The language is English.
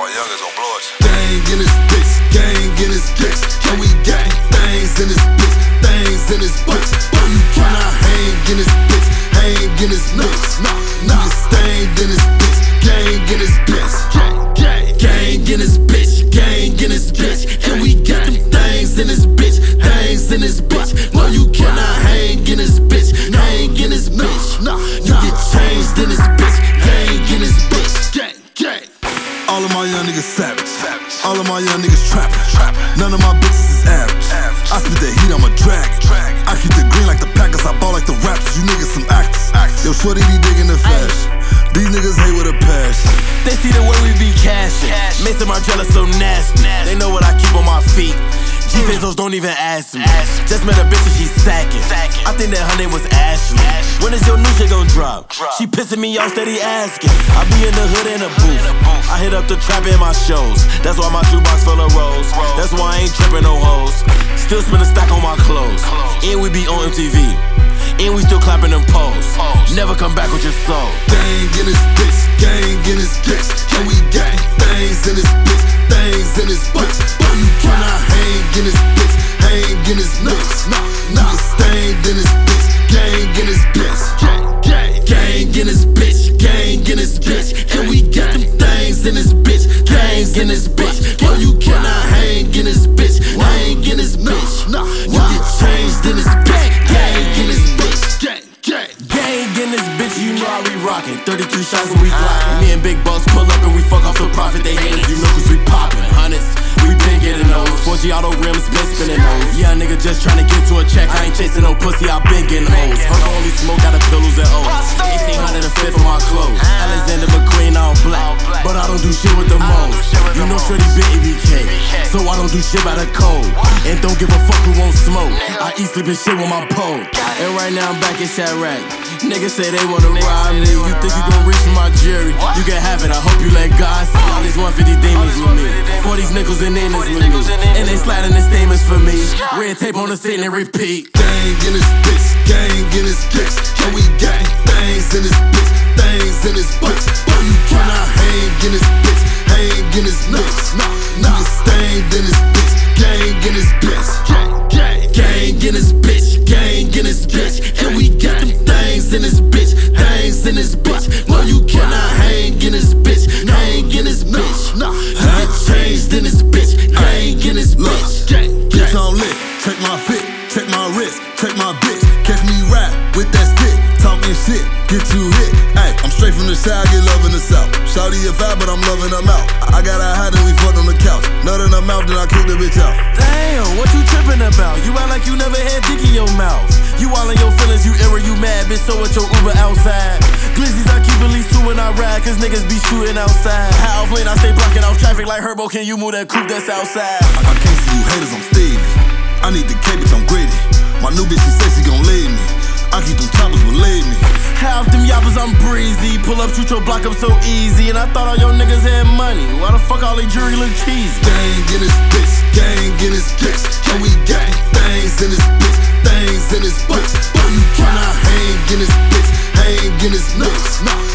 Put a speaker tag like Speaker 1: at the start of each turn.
Speaker 1: my youngest on blood.
Speaker 2: Gang in this bitch, gang in this bitch. And we got things in this bitch, things in this bitch. But you cannot hang in this bitch, hang in this bitch. Niggas stained in this bitch, gang in this bitch. Gang in this bitch, gang in this bitch. And we got them things in this bitch, things in this bitch. No, you cannot hang in this bitch, hang in this bitch. You get changed in this bitch, gang in this bitch. All of my young niggas savage. All of my young niggas trappin'. None of my bitches is average. I spit that heat, I'm a dragon. I keep the green like the Packers, I ball like the Raptors. You niggas some actors. Yo, shorty be digging the fashion. These niggas hate with a passion.
Speaker 3: They see the way we be cashin'. Mason Margiela so nasty. They know what I keep on my feet. G-Fazos don't even ask me. Just met a bitch and she's sacking. I think that her name was Ashley. When is your new shit gon' drop? She pissing me off, steady asking. I be in the hood in a booth. I hit up the trap in my shows. That's why my shoebox full of rolls. That's why I ain't trippin' no hoes. Still spend a stack on my clothes. And we be on MTV. And we still clapping them poles. Never come back with your soul.
Speaker 2: Gang in this bitch, gang in this bitch. And we got things in this bitch, things in this bitch. But you cannot hang in this bitch, hang in this bitch. Niggas stained in this bitch, gang in this bitch. Gang in this bitch, gang in this bitch. And we got them things in this bitch, things in this bitch. But you cannot hang in this bitch, hang in this bitch. You get changed in this bitch, gang in this bitch.
Speaker 3: Gang in this bitch, you know how we rockin'. 33 shots and we glockin'. Me and Big Boss pull up and we fuck off the profit. They haters, you know, cause we poppin'. Hundreds, we been getting those. 4G auto rims, been spinning those. Yeah, nigga just tryna get to a check. I ain't chasing no pussy, I been getting hoes. Her only smoke out of pillows and O's. 1800 a fit for my clothes. Alexander McQueen all black, but I don't do shit with the most. You know Shorty been EBK, so I don't do shit by the code. And don't give a fuck who won't smoke. I eat sleeping shit with my pole. And right now I'm back in Chirac. Niggas say they wanna ride me. You think you gon' reach for my jury? You can have it, I hope you let God see. All these 150 demons with me, 40s nickels and ninas with me. And they sliding the statements for me. Red tape on the scene and repeat.
Speaker 2: Gang in this bitch, gang in this bitch. And we got things in this bitch, things in this bitch. But you cannot hang in this bitch, hang in this bitch. Niggas stained in this bitch, gang in this bitch. Gang in this bitch, gang in this bitch. And we got them things in this bitch, things in this bitch. No, you cannot hang in this bitch, hang in this bitch. You get changed in this bitch, hang in this bitch. Bitch, I'm lit, check my fit, check my wrist, check my bitch. Catch me rap with that stick, talking shit, get you hit. Ay, I'm straight from the side, get love in the south. Shawty a fat, but I'm loving her mouth. I got her hot and we fucked on the couch. Nut in her mouth, then I kick the bitch out.
Speaker 3: Damn, what you tripping about? You act like you never had dick in your mouth. You all in your feelings, you error, you mad, bitch, so what your Uber outside. Glizzies, I keep at least 2 when I ride, cause niggas be shooting outside. How off lane, I stay blocking off traffic like Herbo, can you move that coupe that's outside?
Speaker 2: I can't see you haters, I'm Stevie. I need the K, bitch, I'm greedy. My new bitch, she said she gon' leave me. I keep them choppers, believe me.
Speaker 3: Half them yappers, I'm breezy. Pull up, shoot your block up so easy. And I thought all your niggas had money. Why the fuck all they jewelry look cheesy?
Speaker 2: Gang in this bitch, gang in this bitch. And we got things in this bitch, things in this bitch. But you cannot hang in this bitch, hang in this bitch.